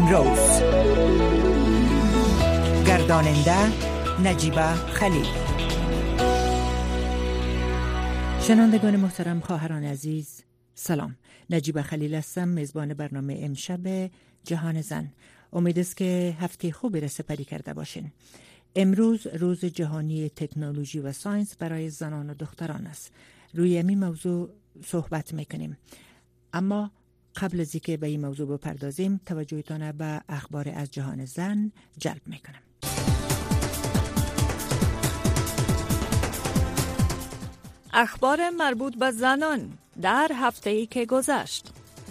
امروز. گرداننده نجیبه خلیل. شنوندگان محترم، خواهران عزیز، سلام. نجیبه خلیل هستم، میزبان برنامه امشب جهان زن. امید است که هفته خوبی را سپری کرده باشین. امروز روز جهانی تکنولوژی و ساینس برای زنان و دختران است. روی این موضوع صحبت میکنیم، اما قبل از اینکه به این موضوع بپردازیم توجهتان به اخبار از جهان زن جلب میکنم. اخبار مربوط به زنان در هفته‌ای که گذشت.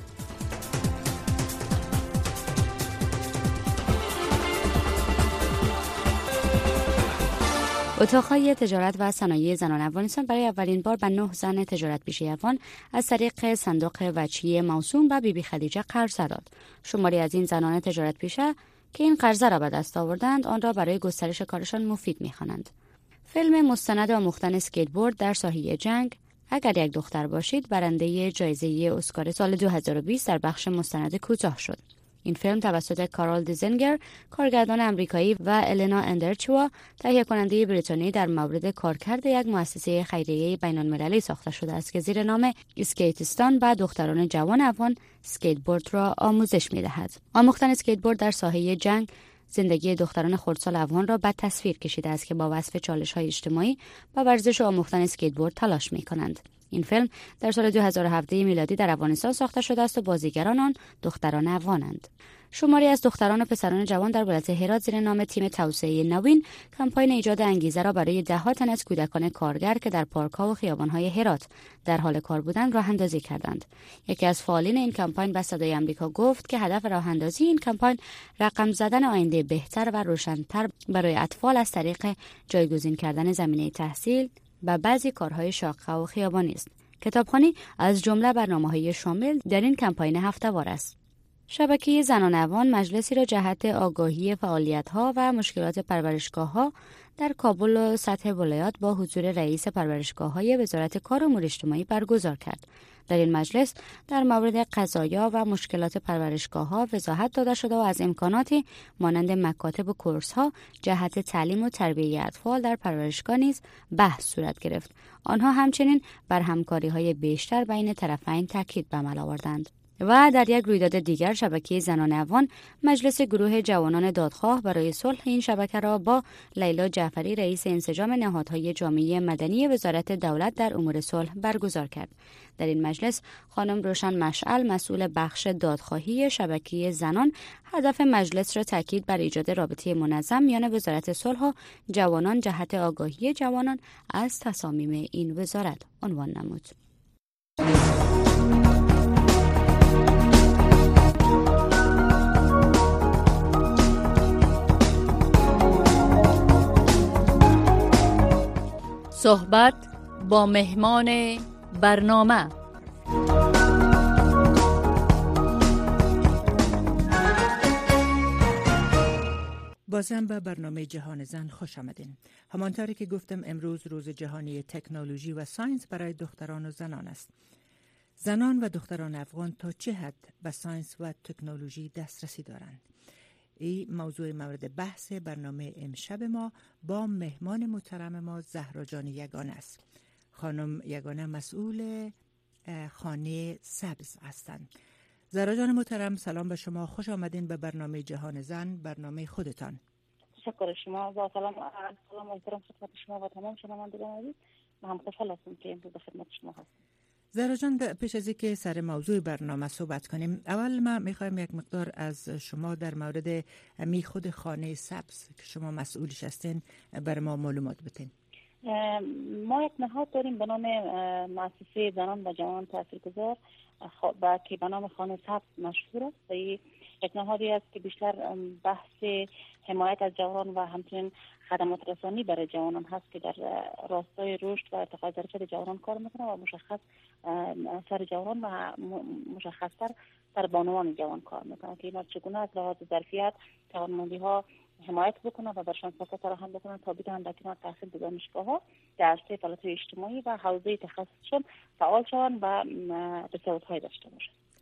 اتاق‌های تجارت و صنایع زنان افغانستان برای اولین بار به 9 زن تجارت پیشه افغان از طریق صندوق وچی موسوم به بیبی خدیجه قرض داد. شماری از این زنان تجارت پیشه که این قرض را به دست آوردند، آن را برای گسترش کارشان مفید می‌خوانند. فیلم مستند آموختن اسکیتبورد در ساحه جنگ اگر یک دختر باشید برنده جایزه اسکار سال 2020 در بخش مستند کوتاه شد. این فیلم توسط کارل دیزنگر، کارگردان آمریکایی، و النا اندرچوا، تهیه کننده بریتانیایی، در مورد کارکرد یک مؤسسه خیریه بین‌المللی ساخته شده است که زیر نام اسکیتستان به دختران جوان افغان اسکیتبورد را آموزش می‌دهد. آموختن اسکیتبورد در ساحه جنگ زندگی دختران خردسال افغان را به تصویر کشیده است که با وصف چالش‌های اجتماعی با ورزش و آموختن اسکیتبورد تلاش می‌کنند. این فیلم در سال 2017 میلادی در افغانستان ساخته شده است و بازیگران آن دختران افغانند. شماری از دختران و پسران جوان در ولایت هرات زیر نام تیم توسعه نوین کمپاین ایجاد انگیزه را برای 10 تن از کودکان کارگر که در پارک‌ها و خیابان‌های هرات در حال کار بودند راه اندازی کردند. یکی از فعالین این کمپاین به صدای آمریکا گفت که هدف راه اندازی این کمپاین رقم زدن آینده بهتر و روشن‌تر برای اطفال از طریق جایگزین کردن زمینه تحصیل و بعضی کارهای شاقه و خیابانی است. کتابخوانی از جمله برنامه‌های شامل در این کمپاین هفته‌وار است. شبکه زنان افغان مجلسی را جهت آگاهی فعالیت‌ها و مشکلات پرورشگاه‌ها در کابل و سطح ولایات با حضور رئیس پرورشگاه‌های وزارت کار و امور اجتماعی برگزار کرد. در این مجلس در مورد قضایا و مشکلات پرورشگاه‌ها وضاحت داده شده و از امکاناتی مانند مکاتب و کورس‌ها جهت تعلیم و تربیت اطفال در پرورشگاه نیز بحث صورت گرفت. آنها همچنین بر همکاری‌های بیشتر بین طرفین تاکید به عمل آوردند. و در یک رویداد دیگر شبکه زنان افغان مجلس گروه جوانان دادخواه برای صلح این شبکه را با لیلا جعفری رئیس انسجام نهادهای جامعه مدنی وزارت دولت در امور صلح برگزار کرد. در این مجلس خانم روشن مشعل مسئول بخش دادخواهی شبکه زنان هدف مجلس را تاکید بر ایجاد رابطه منظم میان وزارت صلح و جوانان جهت آگاهی جوانان از تصامیم این وزارت عنوان نمود. صحبت با مهمان برنامه. بازم به برنامه جهان زن خوش آمدین. همانطوری که گفتم امروز روز جهانی تکنولوژی و ساینس برای دختران و زنان است. زنان و دختران افغان تا چه حد به ساینس و تکنولوژی دسترسی دارند؟ این موضوع مورد بحث برنامه امشب ما با مهمان محترم ما زهرا جان یگانه است. خانم یگانه مسئول خانه سبز هستند. زهرا جان محترم، سلام به شما، خوش آمدین به برنامه جهان زن، برنامه خودتان. تشکر شما. با سلام محترم خدمت شما و تمام شنوندگان عزیز. من هم خوشحال هستم که امروز به خدمت شما هستم. زهرا جان، پیش از اینکه سر موضوع برنامه صحبت کنیم، اول ما میخوایم یک مقدار از شما در مورد خود خانه سبز که شما مسئولش هستین بر ما معلومات بدین. ما یک نهاد داریم به نام مؤسسه زنان و جوانان تاثیرگذار که به نام خانه سبز مشهور است. یک نهادی است که بیشتر بحث حمایت از جوانان و همچنین خدمات رسانی برای جوانان هست که در راستای رشد و ارتقای ظرفیت جوانان کار میکنه و مشخص سر جوانان و مشخصتر سر بانوان جوان کار میکنه که اینا چگونه از لحاظ ظرفیت توانمندی ها حمایت بکنه و برشان فرصت فراهم بکنه تا بتونن در کنار تحصیل در دانشگاه‌ها در عرصه فعالیت اجتماعی و حوزه تخصصشون فعال شوند و رسالت‌های داشته باشند.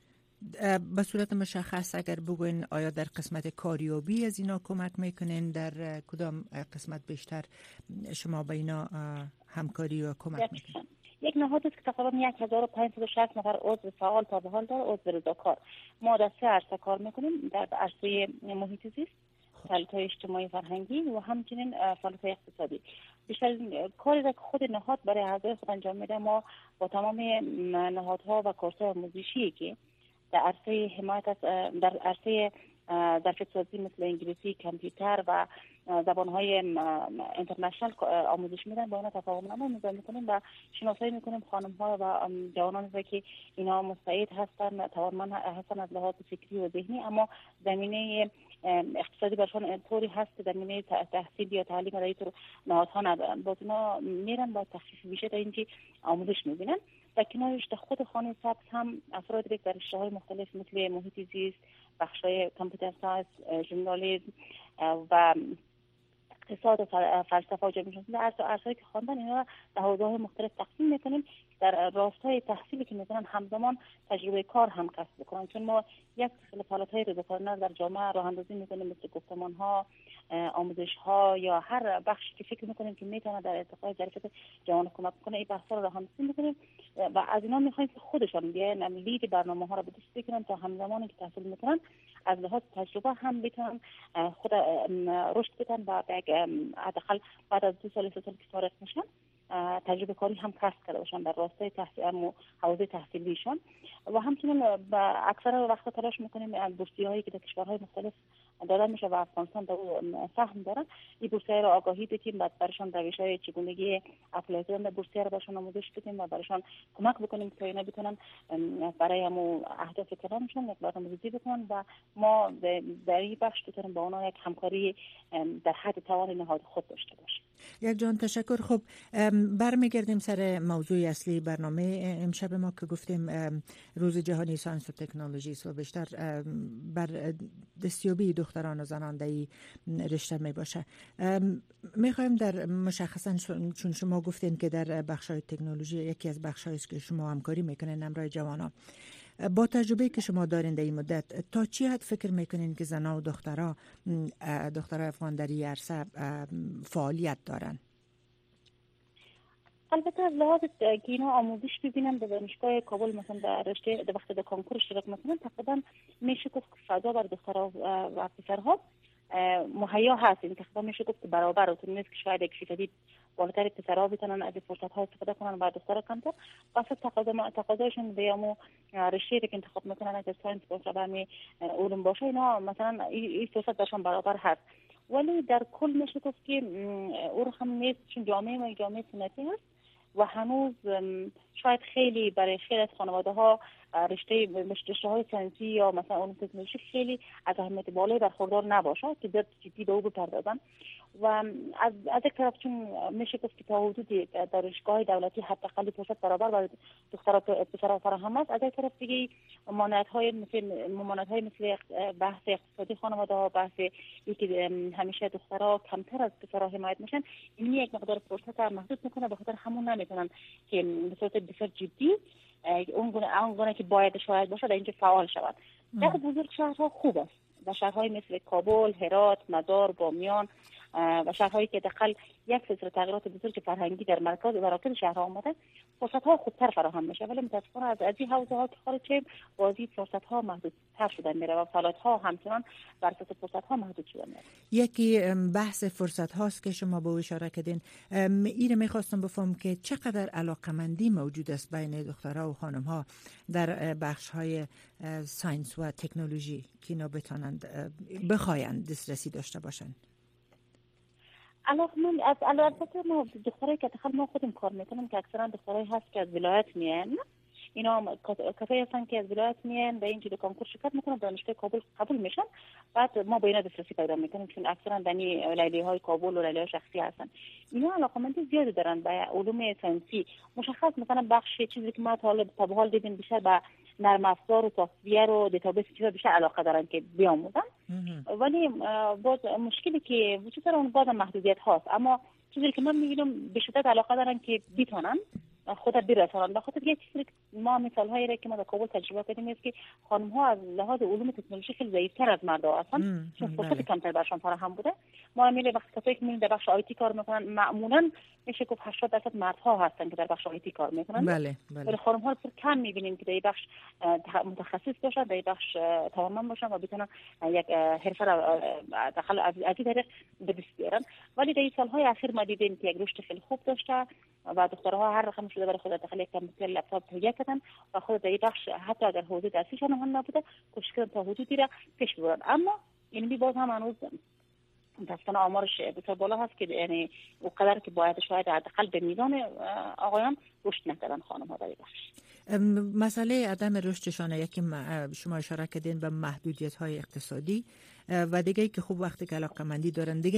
به صورت مشخص اگر بگوین آیا در قسمت کاریابی از اینا کمک میکنین؟ در کدام قسمت بیشتر شما به اینا همکاری و کمک میکنین؟ یک نهاد است که تقریبا 1560 نفر عضو فعال تا به حال داره، عضو رضاکار. ما در 3 عرصه کار میکنیم، در عرصه محیط زیست، فعالیت‌های اجتماعی فرهنگی و همچنین فعالیت‌های اقتصادی. بیشتر کاری را که خود نهاد برای اعضای خود انجام میده، ما با تمام نهادها و کورس‌های آموزشی که در عرصه حمایت از در عرصه ظرفیت‌سازی مثل انگلیسی، کامپیوتر و زبان‌های اینترنشنال آموزش میدن، با اونها تفاهم‌نامه امضا می‌کنیم و شناسایی می‌کنیم خانم‌ها و جوانانی را که اینا مستعد هستن، توانمند هستن از لحاظ فکری و ذهنی، اما زمینه اقتصادی برشان طوری هست که زمینه تحصیل یا تعلیم در اینطور نهادها ندارن. باز اینا میرن با تخفیف بیشتر در اینجا آموزش می‌بینن. در کنارش در خود خانه سبز هم افرادی در رشته‌های مختلف مثل محیط زیست، بخش‌های کامپیوتر ساینس، ژورنالیسم و اقتصاد و فلسفه و جامعه شناسی در عرصه‌ای که خواندن، اینا در حوزه‌های مختلف تقسیم می‌کنیم در راستای تحصیلی که می‌کنن همزمان تجربه کار هم کسب بکنن. چون ما یک سلسله فعالیت‌های رضاکارانه در جامعه راه اندازی می‌کنیم، مثل گفتمان‌ها، آموزش‌ها یا هر بخشی که فکر می‌کنیم که می‌تونه در ارتقای ظرفیت جوان کمک کنه، این بحث‌ها رو راه اندازی می‌کنیم و از اینا می‌خوایم که خودشان بیان لید برنامه‌ها رو به دست بگیرن تا همزمان که تحصیل می‌کنن از لحاظ تجربه هم بتونن خود رشد بدن و حداقل بعد از 2 سال 3 سال که فارغ میشن تجربه کاری هم کسب کرده باشن در راستای تحصیل حوزه تحصیلیشون. و همچنین اکثر وقتا تلاش میکنیم بورسیه‌هایی که در کشورهای مختلف دادن میشه و افغانستان در سهم دارن، این بورسیه رو آگاهی بدیم، بعد براشون روش‌های چگونگی اپلای کردن بورسیه رو براشون آموزش بدیم و براشون کمک بکنیم تا اینا بتونن برای همون اهداف کلامشون یک برنامه‌ریزی بکنن و ما در این بخش بتونیم با اونها یک همکاری در حد توان نهاد خود داشته باشیم. یک جان تشکر. خب برمیگردیم سر موضوع اصلی برنامه امشب ما که گفتیم روز جهانی ساینس و تکنولوژی است و بیشتر بر دستیابی دختران و زنان در این رشته می باشه. میخوایم در مشخصا چون شما گفتین که در بخشای تکنولوژی یکی از بخشایی است که شما همکاری میکنین همراه جوانان، با تجربه که شما دارین در این مدت تا چی حد فکر میکنین که زنان و دخترها افغان در این عرصه فعالیت دارن؟ البته از لحاظ که اینا آموزش ببینن در دانشگاه کابل مثلا در رشته در وقت در کنکور اشتراک میکنن، تقریبا میشه گفت فضا بر دخترها و پسرها مهیا هست. این تقریبا میشه گفت برابر است، نیست که شاید یک فیصدی بالاتر پسرها بتونن از فرصت‌ها استفاده کنن و دخترها کمتر. واسه تقاضایشون به همون رشته که انتخاب میکنن از ساینس باشه و همین علوم باشه، اینا مثلا این فرصت برشون برابر هست. ولی در کل میشه گفت که او هم نیست، چون جامعه سنتی هست و هنوز شاید خیلی برای خیلی از خانواده‌ها رشته‌های ساینسی یا مثلا علوم تکنولوژی خیلی از اهمیت بالایی برخوردار نباشه که در جدی به او بپردازن. و از یک طرف چون میشه گفت که تا حدودی دانشگاه دولتی حداقل فرصت برابر برای دخترها و پسرها فراهم است، از یک طرف دیگه ممانعت‌های مثل بحث اقتصادی خانواده‌ها، بحث اینکه همیشه دخترها کمتر از پسرها حمایت میشن، این یک مقدار فرصت محدود میکنه، به خاطر همون نمیتونن که به صورت بسیار جدی اون گونه که باید شاید باشه در اینجا فعال شود. در بزرگ شهرها خوب است و شهرهای مثل کابل، هرات، مزار، بامیان و شهرهایی که داخل یک سلسله تغییرات بزرگ فرهنگی در مراکز شهرها آمده، فرصت‌ها خوبتر فراهم میشه. ولی متأسفانه از این حوزه‌ها که خارج بازی فرصت‌ها محدودتر شده میره و فعالیت‌ها همچنان بر اساس فرصت‌ها محدود شده میره. یکی بحث فرصت‌هاست که شما به اشاره کردین. اینو می‌خواستم بفهم که چقدر علاقمندی موجود است بین دخترها و خانم‌ها در بخش‌های ساینس و تکنولوژی که اینا بخواین دسترسی داشته باشن. علاقمند از البته ما دخترایی که داخل ما خودم کار میکنم که اکثرا دخترایی هست که از ولایت میان، اینا کسایی هستن که از ولایت میان به اینجوری کنکور شرکت میکنن، دانشگاه کابل قبول میشن، بعد ما با اینا دسترسی پیدا میکنیم چون اکثرا دنی لیلیهای کابل و لیلیهای شخصی هستن. اینا علاقمندی زیادی دارن به علوم ساینسی. مشخص مثلا بخش چیزی که ما تا به حال دیدیم بیشتر به نرم افزار و سافت‌ور و دیتابیس چیزا بیشتر علاقه دارن که بیاموزن. ولی باز مشکلی که وجود داره اون باز محدودیت هاست، اما چیزی که من میبینم به شدت علاقه دارن که بتونن خودت برسونن. بخاطر یک چیزی ما مثال هایی را که ما در کابل تجربه کردیم است که خانم ها از لحاظ علوم تکنولوژی خیلی ضعیف‌تر از مردا هستند، چون فرصت کمتر برشان فراهم بوده. ما میل وقتی کسایی که در بخش آیتی کار میکنن معمولا میشه گفت 80% مردها هستن که در بخش آیتی کار میکنن. بله. ولی خانم ها رو کم میبینیم که در این بخش متخصص باشن، در این بخش توانمند باشن و بتونن یک حرفه را داخل از این طریق به دست بیارن. ولی در این سالهای اخیر ما دیدیم که یک رشد خیلی خوب داشته و دخترها هر رقم شده برای خود داخل یک کامپیوتر لپتاپ تهیه کردن و خود در این بخش حتی اگر حوزه درسیشان هم نبوده کوشش کردن تا حدودی را پیش ببرن. اما این باز هم هنوز دستان آمارش بسیار بالا هست که یعنی اونقدر که باید شاید حداقل به میزان آقایان رشد نکردن خانم ها در این بخش. مسئله عدم رشدشان یکی شما اشاره کردین به محدودیت های اقتصادی و دیگه که خوب وقتی که علاقه‌مندی دارن دیگه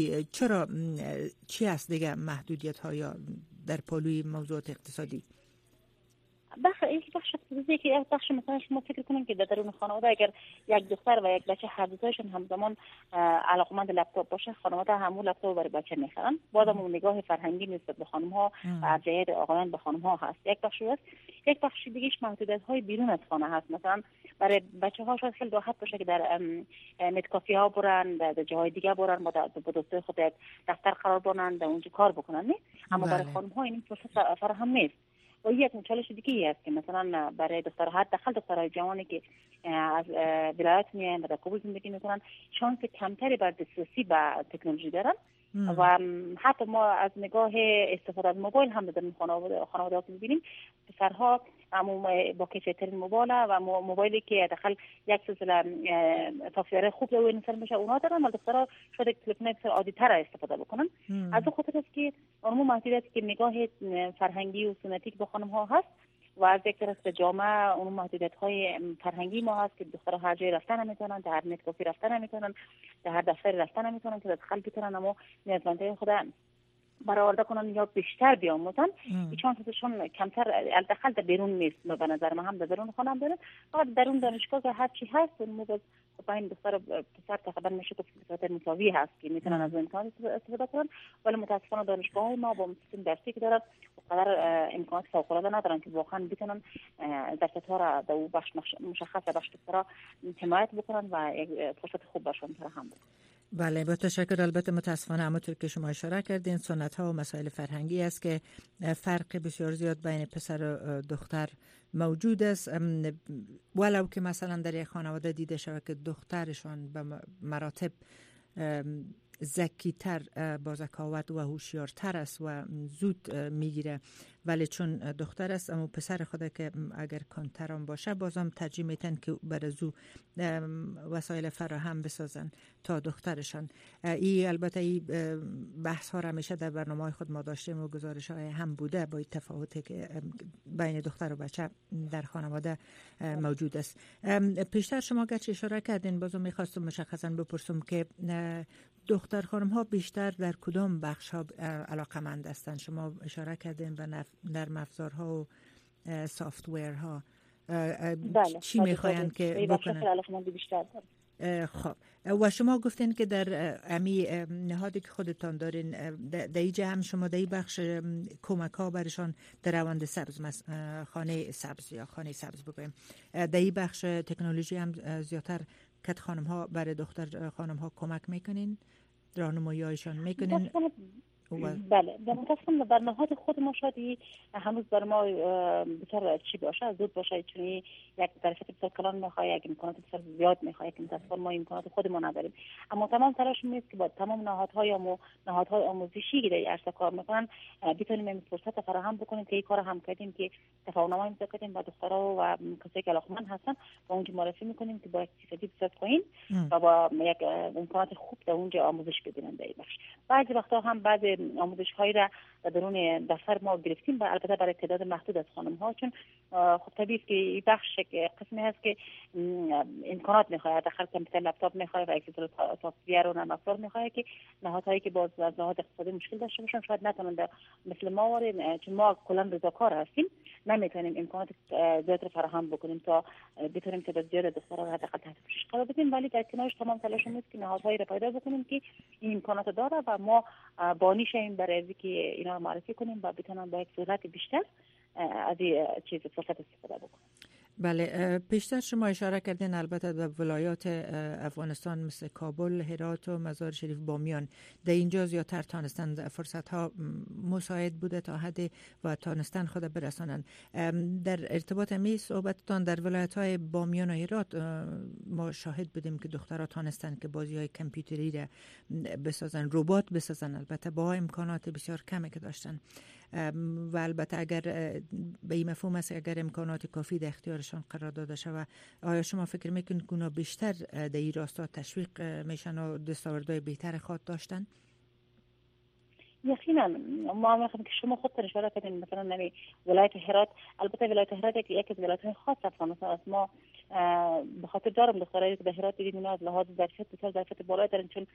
چی هست دیگه محدودیت های در پالوی موضوعات اقتصادی؟ یک بخش اقتصادی که یک بخش مثلا شما فکر کنید که در درون خانواده اگر یک دختر و یک بچه هر دوتاشون همزمان علاقمند لپتاپ باشه، خانواده همون لپتاپ برای بچه میخرن. بازم اون نگاه فرهنگی نسبت به خانم ها و ارجحیت آقایان به خانم ها هست. یک بخش است. یک بخش دیگهش محدودیت های بیرون از خانه هست. مثلا برای بچه ها شاید خیلی راحت باشه که در نت کافی ها برن، در جاهای دیگه برن، با دوستای خود دفتر قرار بگیرن، در اونجا کار بکنن، نه؟ اما برای خانم ها این فرصت فراهم نیست. و یک چالش دیگه است که مثلا برای دخترهای جوانی که از ولایت میان و در کابل زندگی میکنن شانس کمتری بر دسترسی به تکنولوژی دارن و حتی ما از نگاه استفاده از موبایل هم در خانواده میبینیم پسرها با کیفیت‌ترین موبایل و موبایلی که داخل یک سلسله سافت‌ور خوب رو انستال میشه اونا دارن، ولی دخترها شاید تلفن بسیار عادی‌تر استفاده بکنن. از اون خاطر است که اونم محدودیتی که نگاه فرهنگی و سنتی به خانم ها هست و از یک طرف جامعه اون محدودیت‌های فرهنگی ما هست که دخترها هر جای رفتن نمیتونن، در نت کافی رفتن نمیتونن، در هر دفتر رفتن نمیتونن که داخل بتونن اما نیازمندی خود برآورده کنن یا بیشتر بیاموزن. چانسشون کمتر حداقل در بیرون نیست. به نظر من هم در درون خانه داره، فقط درون دانشگاه که هر چی هست اون خب این دختر پسر تقریبا میشه که بسیار مساوی هست که میتونن از امکانات استفاده کنن، ولی متاسفانه دانشگاه ما با سیستم درسی که داره اونقدر امکانات فوق العاده ندارن که واقعا بتونن درس‌ها را در بخش مشخص بخش دکترا حمایت بکنن و فرصت خوب براشون فراهم بکنن. بله، با تشکر. البته متاسفانه همونطور که شما اشاره کردین سنت ها و مسائل فرهنگی است که فرق بسیار زیاد بین پسر و دختر موجود است، ولو که مثلا در یک خانواده دیده شود که دخترشان به مراتب ذکی‌تر با ذکاوت و هوشیارتر است و زود میگیره، ولی چون دختر است اما پسر خود که اگر کنتران باشه بازم ترجیح میتن که برای زو وسایل فراهم بسازن تا دخترشان. البته این بحث ها را همیشه در برنامه خود ما داشتیم و گزارش های هم بوده با تفاوتی که بین دختر و بچه در خانواده موجود است. پیشتر شما گرچه اشاره کردین، بازم میخواستم مشخصا بپرسم که دختر خانم ها بیشتر در کدام بخش ها علاقمند هستند؟ شما اشاره کردین به نرم افزارها و سافت ویرها. چی میخواین که بکنن؟ خب و شما گفتین که در امی نهادی که خودتان دارین در اینجا هم شما در این بخش کمک ها برشان در روند سبز خانه سبز یا خانه سبز بگویم، در این بخش تکنولوژی هم زیادتر کت خانم ها برای دختر خانم ها کمک میکنین، راهنمایی هایشان میکنین؟ بله، متاسفانه در نهاد خود ما شاید هنوز بر ما بسیار چی باشه، زود باشه، چون یک درصد بسیار کلان میخواد، یک امکانات بسیار زیاد میخواد که متاسفانه ما امکانات خود ما نداریم. اما تمام تلاش میست که با تمام نهادهای آموزشی که در عرصه کار میکنن بتونیم این فرصت فراهم بکنیم که این کار هم کردیم که تفاهم‌نامه امضا کردیم با دخترها و کسایی که علاقمند هستن با اونجا معرفی میکنیم که با اقتصادی بسیار پایین و با یک امکانات خوب در اونجا آموزش ببینن. در این بخش بعضی وقتا هم بعضی آموزش‌هایی را درون دفتر ما گرفتیم و البته برای تعداد محدود از خانم‌ها، چون خب طبیعی است که این بخش قسمی هست که امکانات می‌خواد، داخل کامپیوتر لپتاپ می‌خواد و اکسسوار سافت‌ور و نرم افزار می‌خواد که نهادهایی که باز از لحاظ اقتصادی مشکل داشته باشن شاید نتونن مثل ما چون ما کلاً رضاکار هستیم نمیتونیم امکانات زیاد رو فراهم بکنیم تا بتونیم تعداد زیاد دخترها رو حداقل تحت پوشش قرار بدیم، ولی در کنارش تمام تلاشمون است که نهادهایی رو پیدا بکنیم که این امکانات داره و ما بانی شیم برای اینکه اینا رو معرفی کنیم و بتونن با یک سرعت بیشتر از این چیز فرصت استفاده بکنن. بله، پیشتر شما اشاره کردین البته به ولایات افغانستان مثل کابل، هرات و مزار شریف، بامیان، در اینجا زیادتر تانستن فرصت ها مساعد بوده تا حد و تانستن خود برسانن. در ارتباط می صحبتتان در ولایت های بامیان و هرات ما شاهد بودیم که دخترها تانستن که بازی های کامپیوتری را بسازن، ربات بسازن، البته با امکانات بسیار کمی که داشتن و البته اگر به این مفهوم است اگر امکانات کافی در اختیارشان قرار داده شود، آیا شما فکر میکنید که اونا بیشتر در این راستا تشویق میشن و دستاوردهای بهتر خواهد داشتن؟ یقینا ما میخوام که شما خودتون اشاره کردین مثلا نمی ولایت هرات، البته ولایت هرات یکی از ولایت‌های خاص افغانستان است. ما به خاطر دارم دخترایی که در هرات دیدیم اینا از لحاظ ظرفیت بالای دارن، چون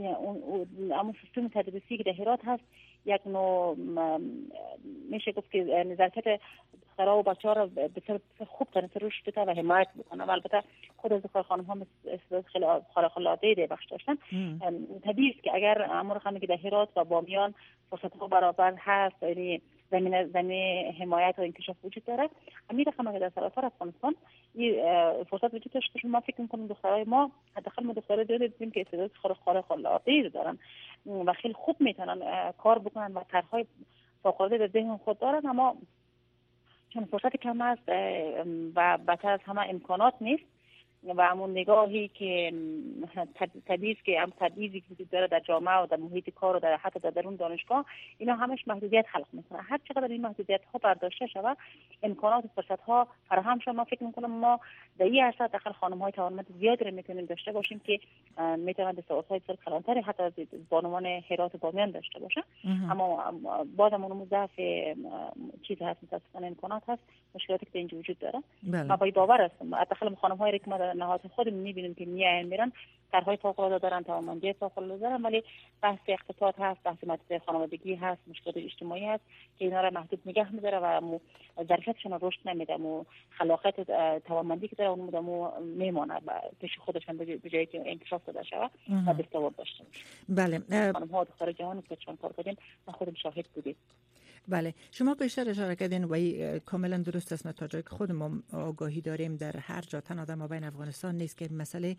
اون سیستم تدریسی که در هرات هست یک نوع میشه گفت که ظرفیت دخترها و بچه‌ها را بسیار خوب تنظیم رشد بده و حمایت بکنه. و البته خود از دختر خانم ها استعداد خیلی خارق العاده در بخش داشتن. طبیعی است که اگر امور خانم که در هرات و بامیان فرصت‌ها برابر هست، یعنی زمینه حمایت و انکشاف وجود داره، امیر خانم که در سراسر افغانستان این فرصت وجود داشت که ما فکر می‌کنیم دخترای ما حداقل ما دخترای دیدیم که استعداد خارق العاده دارن و خیلی خوب میتونن کار بکنن و طرح‌های فوق‌العاده در ذهن خود دارن، اما چون فرصت کم است و بدتر از همه امکانات نیست و همون نگاهی که طبیعی است که هم تبعیضی که وجود داره در جامعه و در محیط کار و در حتی در درون دانشگاه، اینا همش محدودیت خلق میکنه. هر چقدر این محدودیت ها برداشته شود، امکانات و فرصت ها فراهم شود. ما فکر میکنم ما در این عرصه داخل خانم های توانمند زیادی رو میتونیم داشته باشیم که میتونن دستاوردهای بسیار کلانتری حتی از بانوان هرات و بامیان داشته باشه. اما بازم اون ضعف چیز هست، متاسفانه امکانات هست، مشکلاتی که اینجا وجود داره. ما با باور هستم داخل خانم هایی که ما در نهاد خودم میبینیم که میرن طرحهای فوق‌العاده دارن، توانمندی فوق‌العاده دارن، ولی بحث اقتصاد هست، بحث مسئله خانوادگی هست، مشکلات اجتماعی هست که اینا را محدود نگه می‌داره و ظرفیتشون رشد نمیده و خلاقیت توانمندی که داره اون میمونه پیش خودشون به جایی که انکشاف داده شود و دستاورد داشته باشه. بله، خانم‌ها دختر جوانی که چون کار کردیم ما خودم شاهد بودیم. بله، شما بیشتر اشاره کردین و کاملا درست است. تا جایی که خود ما آگاهی داریم در هر جا تنها در مابین افغانستان نیست که مسئله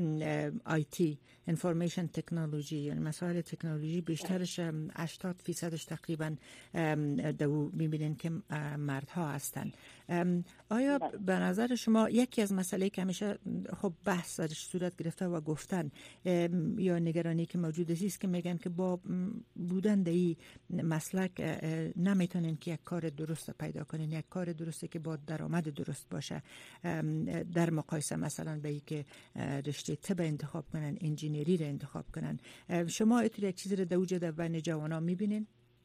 آیتی، انفورمیشن تکنولوژی، یعنی مسائل تکنولوژی بیشترش 80% تقریبا دو میبینین که مردها هستن. آیا به نظر شما یکی از مسئله که همیشه خب بحث درش صورت گرفته و گفتن یا نگرانی که موجود است که میگن که با بودن در این مسلک نمیتونین که یک کار درست پیدا کنین، یک کار درسته که با درآمد درست باشه، در مقایسه مثلا به اینکه رشته طب انتخاب کنن، انجینری رو انتخاب کنن. شما یک چیزی رو در وجود بین جوانان میبینین؟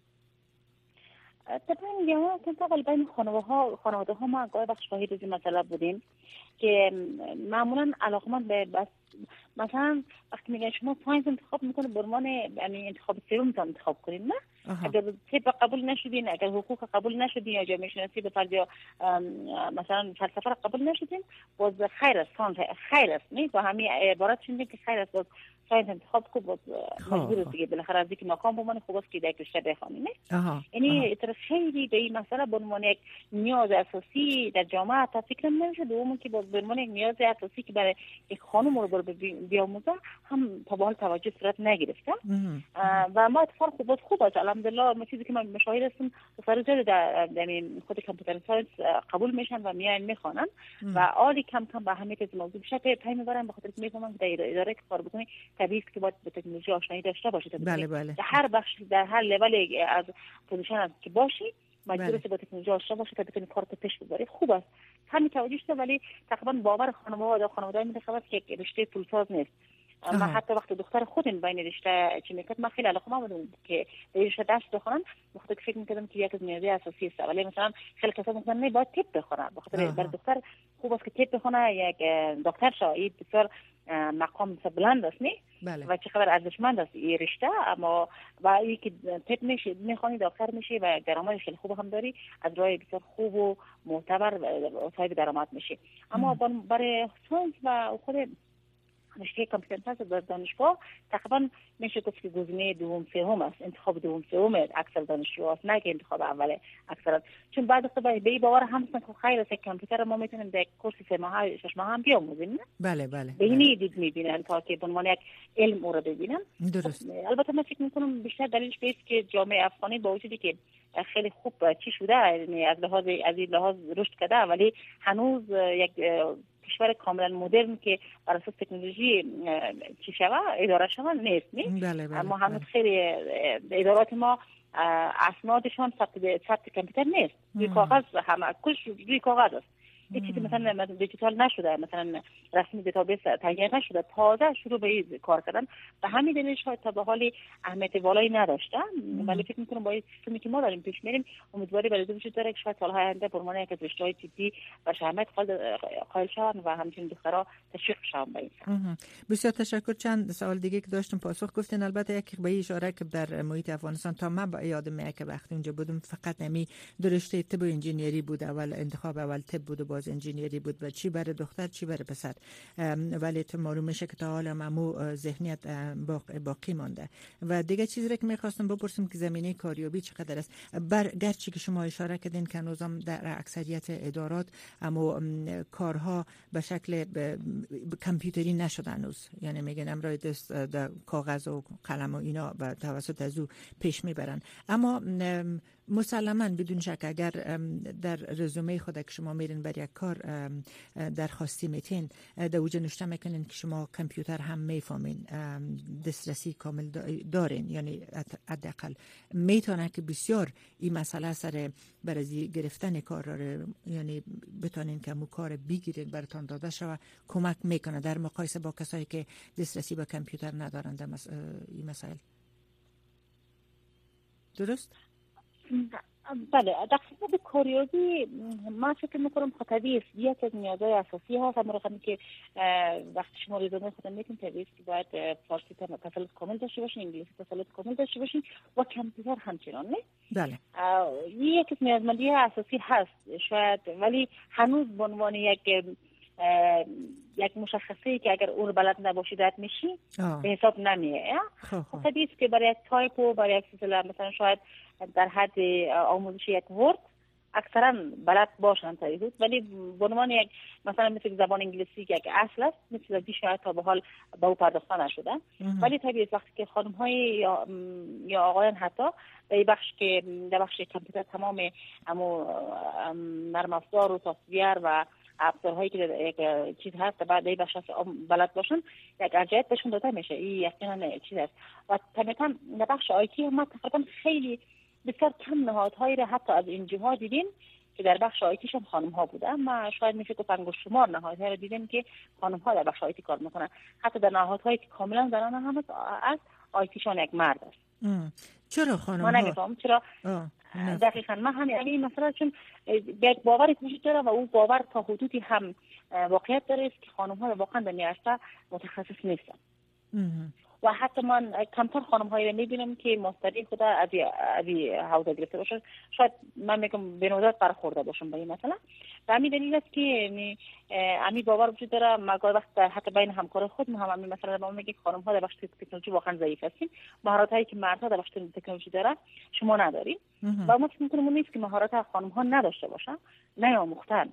طبعا جوان که بین خانواده ها ما گاهی وقت شاهد این مسئله بودیم که معمولا علاقمند به بس مثلا وقتی میگن شما ساینس انتخاب میکنه برمان یعنی انتخاب سوم میتونید انتخاب کنید، نه اگر طب قبول نشدین، اگر حقوق قبول نشدین یا جامعه شناسی به فرض یا مثلا فلسفه قبول نشدین، باز خیر است، خیر است، نه با همین عبارت شدین که خیر است، باز ساینس انتخاب کو باز مجبور است دیگه بالاخره از اینکه ناکام بمونه خوب است که یک رشته بخونید، نه یعنی طرف خیلی به این مسئله به عنوان یک نیاز اساسی در جامعه تا فکر نمیشه، دوم که باز به عنوان یک نیاز اساسی که برای یک خانم رو بیاموزه هم تا به حال توجه صورت نگرفته و ما اتفاقا خوب است الحمدلله. ما چیزی که من مشاهده هستم دخترای زیادی در خود کامپیوتر ساینس قبول میشن و میان میخوانن و عالی کم کم به اهمیت از موضوع بیشتر پی میبرن، بخاطر اینکه میفهمن که در اداره که کار بکنی طبیعی است که باید به تکنولوژی آشنایی داشته باشی. بله. در هر بخش در هر لول از پوزیشن است که باشی مجبور است با تکنولوژی آشنا باشی تا بتونی کارت پیش ببری. خوب است همین توجه شده، ولی تقریبا باور خانواده میگه که یک رشته پولساز نیست. ما حتی وقتی دختر خودم بین رشته چی میکرد من خیلی علاقه‌مند بودم که رشته درس بخونم، بخاطر که فکر میکردم که یک از نیازهای اساسی است، ولی مثلا خیلی کسا میگن نه باید طب بخونه، بخاطر برای دختر خوب است که طب بخونه، یک دکتر شه، بسیار مقام بلند است، نه بله. و چقدر ارزشمند است این رشته، اما و این که طب میشه میخوانی دکتر میشه و درآمدش خیلی خوب هم داری، از راه بسیار خوب و معتبر صاحب درآمد میشه. اما برای ساینس و خود رشته کامپیوتر ساینس در دانشگاه تقریبا میشه گفت که گزینه دوم سوم است، انتخاب دوم سوم اکثر دانشجوهاست، نه که انتخاب اول اکثرا. چون بعد از به این باور هم هستن که خیر است کامپیوتر ما میتونیم در کورس 3 ماهه 6 ماهه هم بیاموزیم. بله بله. به این دید میبینن تا که به عنوان یک علم او را ببینن. درست. البته من فکر میکنم بیشتر دلیلش به است که جامعه افغانی با وجودی که خیلی خوب چی شده، یعنی از لحاظ رشد کرده، ولی هنوز یک کشور کاملا مدرن که بر اساس تکنولوژی چی شوه اداره شوه نیست. بله بله. اما هنوز خیلی ادارات ما اسنادشان ثبت کامپیوتر نیست، روی کاغذ، همه کلش روی کاغذ است. این چیزی مثلا دیجیتال نشده، مثلا رسمی دیتابیس تهیه نشده، تازه شروع به این کار کردن. به همین دلیل شاید تا به حال اهمیت والایی نداشته، ولی فکر می‌کنم با این سیستمی که ما داریم پیش میریم امیدواری برای وجود داره که شاید سال‌های آینده به عنوان یک از رشته‌های جدی و اهمیت قائل شوند و همچنین دخترها تشویق شوند به این. بسیار تشکر. چند سوال دیگه که داشتم پاسخ گفتین. البته یک به اشاره که در محیط افغانستان تا من یادم میاد که وقتی اونجا بودم فقط نمی رشته طب و انجینیری بود، اول انتخاب اول طب بود و باز انجینیری بود و چی برای دختر چی برای پسر، ولی تو معلوم میشه که تا حالا ممو ذهنیت باقی مانده. و دیگه چیزی که میخواستم بپرسم که زمینه کاریابی چقدر است، گرچه که شما اشاره کردین که هنوزم در اکثریت ادارات اما کارها به شکل کامپیوتری نشده هنوز، یعنی میگن امرای دست در کاغذ و قلم و اینا و توسط از او پیش میبرن. اما مسلماً بدون شک اگر در رزومه خود که شما میرین برای یک کار درخواستی میتین، در اوجه نوشته میکنین که شما کامپیوتر هم میفهمین، دسترسی کامل دارین، یعنی حداقل میتونه که بسیار این مسئله سر برای گرفتن کار را، یعنی بتونین که مو کار بگیرین براتون داده شوه، کمک میکنه در مقایسه با کسایی که دسترسی به کامپیوتر ندارن در این مسائل. درست؟ بله، در خصوص کاریابی ما فکر میکنم خطابی است، یک از نیازهای اساسی هست. اما رقمی که وقتی شما رزومه خودم میتونید طبیعی است که باید فارسی تسلط کامل داشته باشین، انگلیسی تسلط کامل داشته باشین و کامپیوتر همچنان. نه بله، یک از نیازمندی اساسی هست شاید، ولی هنوز به عنوان یک مشخصه که اگر اون بلد نباشی رد میشی به حساب نمیه. طبیعی است که برای یک تایپ و برای یک سلسله مثلا شاید در حد آموزش یک ورد اکثرا بلد باشن تا حدود، ولی به عنوان یک مثلا مثل زبان انگلیسی که یک اصل است، مثل دی شاید تا به حال به او پرداخته نشده. ولی طبیعی است وقتی که خانم های یا آقایان حتی در بخش که در بخش کامپیوتر تمام نرم افزار و سافت‌ور و ابزارهایی که یک چیز هست بعد این بخش بلد باشن، یک ارجحیت بهشون داده میشه. این یقینا چیز است. و طبعا در بخش آیتی ما تقریبا خیلی بسیار کم نهادهایی را حتی از NGO دیدیم که در بخش آیتیش هم خانم ها بوده. ما شاید میشه که انگشت شمار نهادها را دیدیم که خانم ها در بخش آیتی کار میکنن. حتی در نهادهایی که کاملا زنان هم از آیتیشان یک مرد است. چرا خانم ها؟ من نمیفهمم چرا. دقیقاً من همین مثلا چون یک باوری وجود داره و اون باور تا حدودی هم واقعیت داره است که خانم ها واقعا در نیاسته متخصص نیستن. و حتی من کمتر خانم هایی رو میبینم که ماستری خود از حوزه گرفته باشن. شاید من میگم به نوبت برخورده باشم با این مثلا. و همین دلیل است که همین باور وجود داره. مگر وقت حتی بین همکار خود هم مثلا ما میگیم خانم ها در بخش تکنولوژی واقعا ضعیف هستین، مهارت هایی که مردها در بخش تکنولوژی داره شما ندارین. و ما فکر میکنم نیست که مهارت خانم ها نداشته باشن، نیاموختن.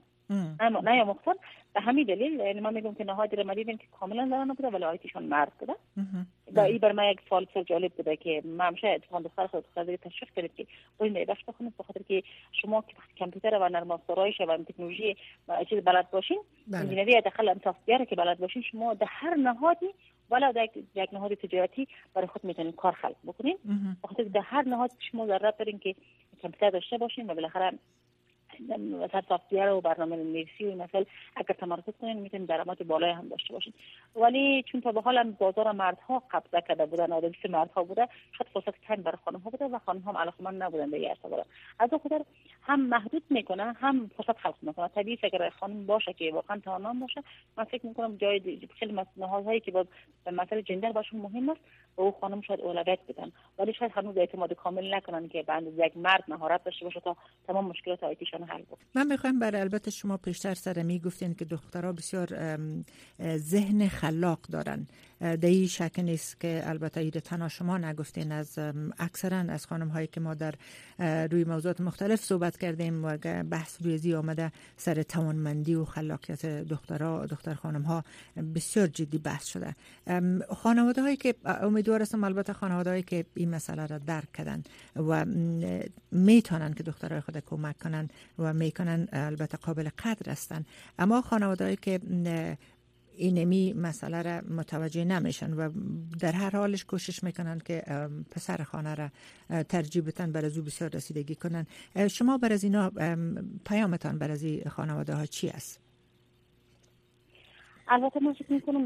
به همین دلیل یعنی من میگم که نهادی رو دیدیم که کاملا زنان بوده ولی آیتیشون مرد بوده. و این بر من یک سوال جالب بوده که من همیشه اتفاقا دختر تشویق کردم که باید بخش بخونید، بخاطر که شما که کامپیوتر و نرم افزارهایش و تکنولوژی و چیز بلد باشین، انجینری داخل سافت‌ور که بلد باشین، شما در هر نهادی ولی در یک نهاد تجارتی برای خود میتونین کار خلق بکنین. بخاطر در هر نهاد شما ضرورت دارین که کامپیوتر داشته باشین و بالاخره مثلا سافت‌ور و برنامه‌نویسی و مثلا اگر تمرکز کنین میتونین درآمد بالایی هم داشته باشین. ولی چون تا به حال بازار مردها قبضه کرده بودن، آدرس مردها بوده، شاید فرصت کم برای خانم‌ها بوده و خانم‌ها هم علاقه‌مند نبودن به این ارتباط. از اون خاطر هم محدود میکنه هم فرصت خلق میکنه. طبیعی است اگر خانم باشه که واقعا توانمند باشه، من فکر میکنم جای خیلی نهادهایی که به مسئله جندر باشون مهم است و او خانم شاید اولویت بدن، ولی شاید هنوز اعتماد کامل نکنن که به اندازه یک مرد مهارت داشته باشه تا تمام مشکلات آیتیشون حل بود. من میخوایم برای البته شما پیشتر سرمی گفتین که دخترها بسیار ذهن خلاق دارن، در این شک نیست که البته این تنها شما نگفتین، از اکثرا از خانم هایی که ما در روی موضوعات مختلف صحبت کردیم و بحث روی زی آمده سر توانمندی و خلاقیت دختر خانم ها بسیار جدی بحث شده. خانواده هایی که امیدوار هستم البته خانواده هایی که این مسئله را درک کردن و میتونن که دخترای خود کمک کنن و میکنن البته قابل قدر هستن، اما خانواده هایی که اینمی مسئله را متوجه نمیشن و در هر حالش کوشش میکنن که پسر خانه را ترجیح بدن، برای او بسیار رسیدگی کنن. شما برای از اینا پیامتان برای از این خانواده ها چی است؟ البته من فکر میکنم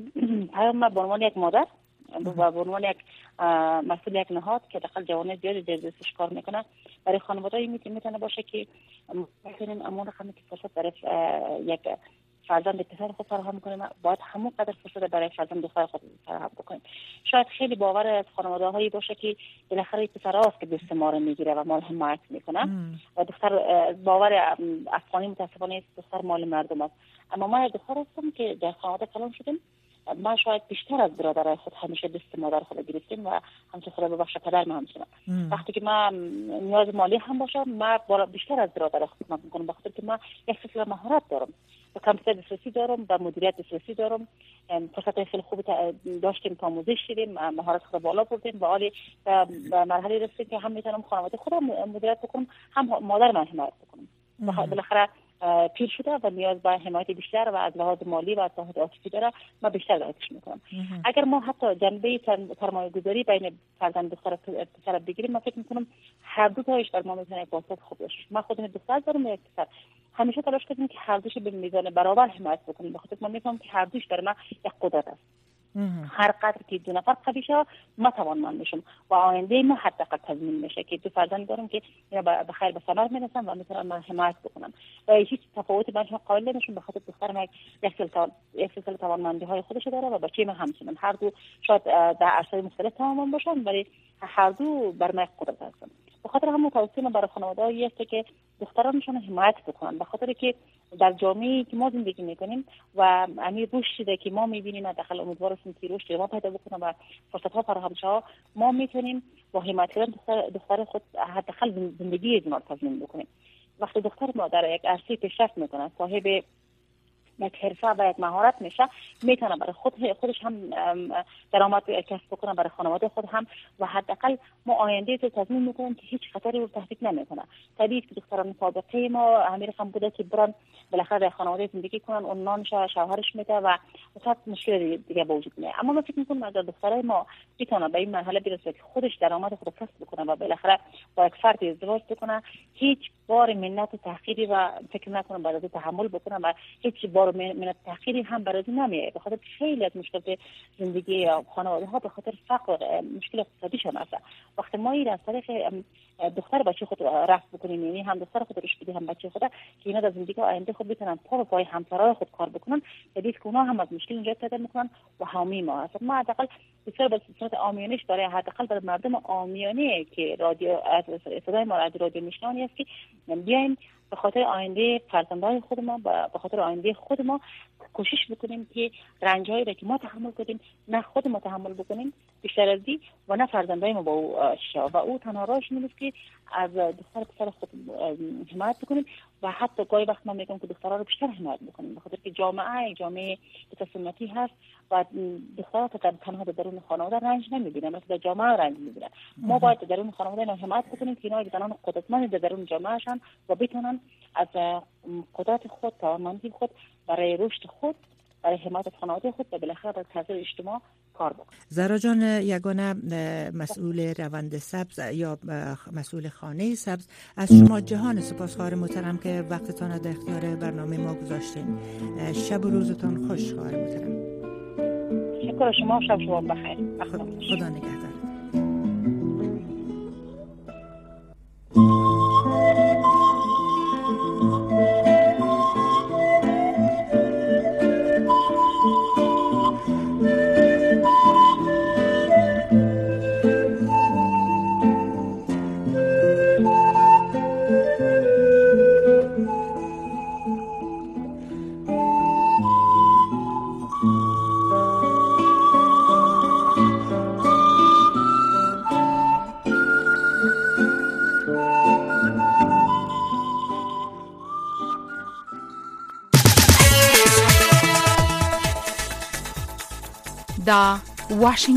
پیام به عنوان یک مادر و به عنوان یک مسئول یک نهاد که داخل جوانه زیادی در دستش کار میکنه، برای خانواده میتونه باشه که میتونیم امون رقمی که فرصت برای یک فرزند پسر خود فراهم کنیم، باید همون قدر فرصت برای فرزند دختر خود فراهم بکنیم. شاید خیلی باور از خانواده هایی باشه که بالاخره پسر هاست که دست ما رو میگیره و مال حمایت میکنه و دختر باور افغانی متاسفانه دختر مال مردم است. اما ما یک دختر هستم که در خانواده کلان شدیم، ما شاید بیشتر از برادرای خود همیشه دست مادر خود گرفتیم و همچنین خدا ببخش پدر ما همچنین. وقتی که ما نیاز مالی هم باشه ما بیشتر از برادر خود کمک میکنم، بخاطر که ما یک سلسله مهارت دارم، به کامپیوتر دسترسی دارم، به مدیریت دسترسی دارم، فرصت خیلی خوب داشتیم تا آموزش شدیم، مهارت خود بالا بردیم و حالی به مرحله رسیدیم که هم میتونم خانواده خودم مدیریت بکنم، هم مادر من حمایت بکنم. بالاخره پیر شده و نیاز به حمایت بیشتر و از لحاظ مالی و از لحاظ عاطفی داره، ما بیشتر لایقش میکنم. اگر ما حتی جنبه سرمایه گذاری بین فرزند دختر پسر بگیریم، من فکر میکنم هر دو تایش بر ما میتونه یک واسط خوب باشه. من خودم دختر دارم و یک پسر، همیشه تلاش کردیم که هر دوش به میزان برابر حمایت بکنیم، بخاطر من میفهمم که هر دوش برای من یک قدرت است. هر قدر که دو نفر قوی شه ما توانمند میشم و آینده ما حداقل تضمین میشه که دو فرزند دارم که به خیر به ثمر میرسن و میتونن من حمایت بکنم و هیچ تفاوتی بینشون قائل نمیشم، بخاطر دخترم یک سلسله توانمندی های خودش داره و بچه من همچنین. هر دو شاید در عرصه‌های مختلف توانمند باشن ولی هر دو بر من قدرت هستن. بخاطر همون توصیه من برای خانواده‌ها است که دخترانشون حمایت بکنن، بخاطر که در جامعه‌ای که ما زندگی میکنیم و امیر رشد شده که ما میبینیم داخل امیدوار هستیم که رشد ما پیدا بکنه و فرصت‌ها فراهم شه، ما میتونیم با حمایت کردن دختر خود حداقل زندگی از ما تضمین بکنیم. وقتی دختر ما در یک عرصه پیشرفت میکنه، صاحب یک حرفه و یک مهارت میشه، میتونه برای خودش هم درآمد کسب بکنه، برای خانواده خود هم، و حداقل ما آینده رو تضمین میکنیم که هیچ خطری رو تهدید نمیکنه. طبیعی که دختران سابقه ما امیر هم بوده که برن بالاخره در خانواده زندگی کنن، اون نانش شوهرش میده و اصلا مشکل دیگه به وجود میاد. اما من فکر میکنم اگر دخترای ما بتونه به این مرحله برسه که خودش درآمد خود کسب بکنه و بالاخره با یک فرد ازدواج بکنه، هیچ بار منت و تحقیری و فکر نکنه برای تحمل بکنه و هیچ بار منت تحقیری هم برای نمیاد، بخاطر خیلی از مشکلات زندگی خانواده ها به خاطر فقر مشکل اقتصادیشون هست. وقتی ما این از طریق دختر بچه خود رفت بکنیم، یعنی هم دختر خود رشد بدیم هم بچه خود، که اینا در زندگی آینده خود بتونن پا به پای همسرای خود کار بکنن، بدید که اونا هم از مشکل نجات پیدا میکنن و حامی ما هست. ما حداقل بسیار به صورت عامیانه‌اش برای حداقل برای مردم عامیانه که رادیو صدای ما رادیو میشنون است که بیایم به خاطر آینده فرزندان خود ما، به خاطر آینده خود ما کوشش بکنیم که رنجایی را که ما تحمل کردیم نه خود ما تحمل بکنیم بیشتر از دی و نه فرزندان ما با او و او تنها راهش این است که از دختر پسر خود حمایت بکنیم و حتی گاهی وقت ما میگم که دخترها رو بیشتر حمایت بکنیم، بخاطر که جامعه سنتی هست و دخترها تنها در درون خانواده رنج نمیبینن، بلکه در جامعه رنج میبینن. ما باید در درون خانواده اینا حمایت بکنیم که اینا زنان قدرتمند در درون جامعه شن و بتونن از قدرت خود، توانمندی خود برای رشد خود، برای حمایت خانواده خود و بالاخره برای تغییر اجتماع کار بکنن. زهرا جان، یگانه مسئول روند سبز یا مسئول خانه سبز، از شما جهان سپاسگزار محترم که وقتتان در اختیار برنامه ما گذاشتین. شب و روزتان خوش خواهر محترم. شکر شما، شب شما بخیر. خدا نگهدار. The Washington